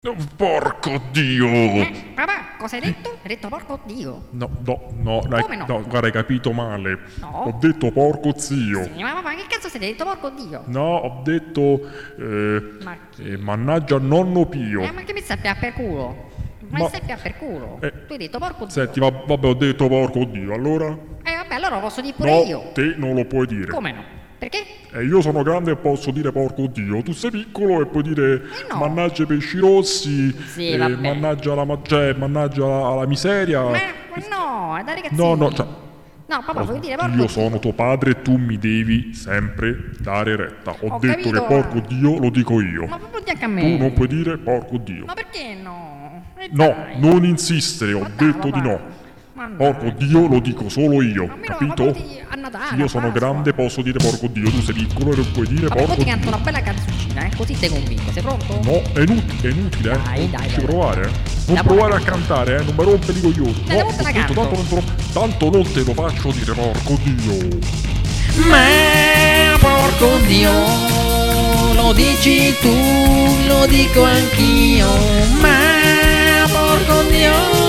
Porco Dio! Papà, cosa hai detto? Hai detto porco Dio. No, Come no? guarda, hai capito male. No. Ho detto porco zio. Sì, ma papà, che cazzo siete? Hai detto porco Dio. No, ho detto Ma, mannaggia nonno Pio. ma che mi stai a per culo? Ma Ma- mi stai a per culo? Tu hai detto porco Dio. Senti, vabbè, ho detto porco Dio, allora? Vabbè, allora lo posso dire pure No, io. te non lo puoi dire. Come no? Perché? Io sono grande e posso dire porco Dio. Tu sei piccolo e puoi dire no. mannaggia i pesci rossi, Sì, vabbè. mannaggia mannaggia la miseria. Ma no, è da ragazzini. No, cioè, No, papà, vuoi dire porco io Dio? sono tuo padre e tu mi devi sempre dare retta. Ho detto capito, che porco Dio lo dico io. Ma proprio anche a Tu me. non puoi dire porco Dio. Ma perché no? No, Dai. non insistere, ho Ma dai, detto di papà. no. Ma dai. Porco Dio lo dico solo io, Ma almeno capito? porti a Natale, Io a sono Pasqua. grande, posso dire porco Dio, tu sei piccolo e non puoi dire Vabbè, porco poi ti Dio. canto una bella canzoncina, così sei convinto. Sei pronto? No, è inutile, Dai, Non dai, ci dai. provare, Non La provare a buona. cantare, Non mi rompere i coglioni. Dai, dopo te la ho detto, canto. tanto non te lo faccio dire porco Dio. Ma porco Dio, lo dici tu, lo dico anch'io. Ma porco Dio.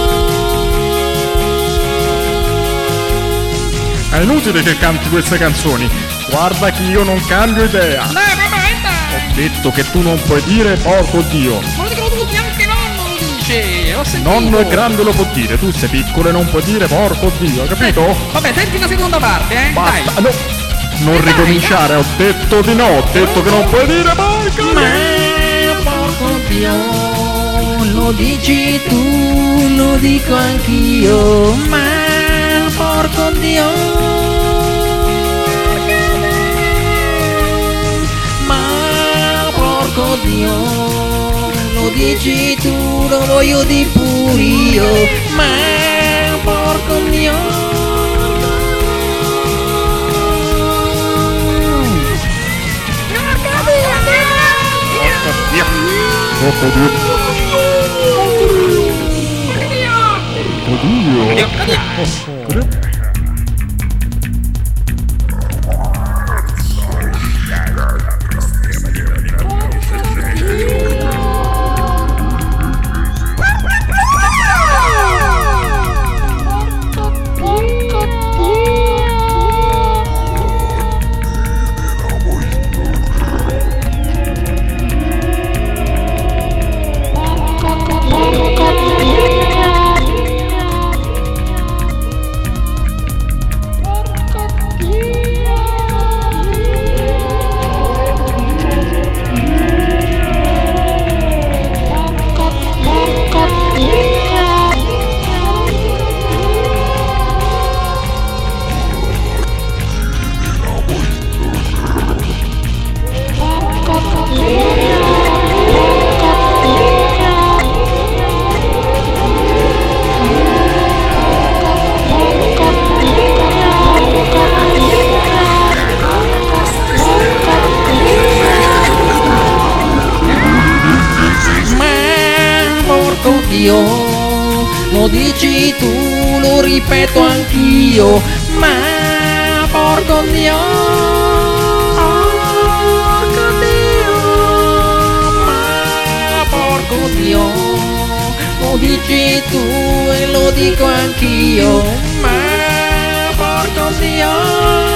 È inutile che canti queste canzoni. Guarda che io non cambio idea. Dai, papà, dai. Ho detto che tu non puoi dire porco Dio. Ma lo dicono tutti, anche nonno lo dice. Ho sentito. Nonno è grande lo può dire, tu sei piccolo e non puoi dire porco Dio, capito? Vabbè, senti la seconda parte, Basta, Dai. no. Non Dai, ricominciare, ho detto di no, ho detto che non puoi dire porco Dio. Ma porco Dio, lo dici tu, lo dico anch'io. Ma porco Dio. Ma porco Dio, lo dici tu, lo voglio di pure io. Ma porco Dio. Porco Dio. Porco Dio. Dio, lo dici tu, lo ripeto anch'io, ma porco Dio, porco Dio, ma porco Dio, lo dici tu e lo dico anch'io, ma porco Dio.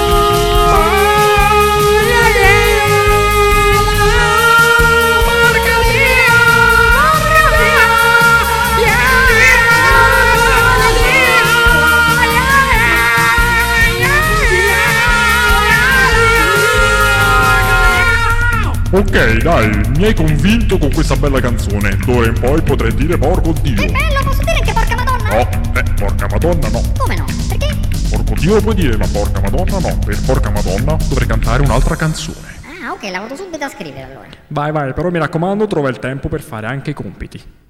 Ok, dai, mi hai convinto con questa bella canzone. D'ora in poi potrei dire porco Dio. È bello, posso dire anche porca madonna? No, porca madonna no. Come no? Perché? Porco Dio lo puoi dire, ma porca madonna no. Per porca madonna dovrei cantare un'altra canzone. Ah, ok, la vado subito a scrivere allora. Vai, però mi raccomando, trova il tempo per fare anche i compiti.